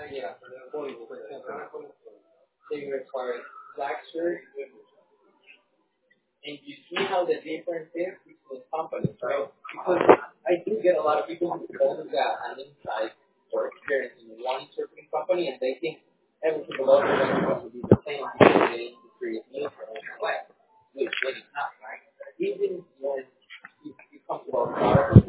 they require black shirt, and you see how the difference is between companies, right? Because I do get a lot of people who only got an insight or experience in one certain company, and they think every single other one is going to be the same because the industry is new for them, which is not, right? Even when you come to our product,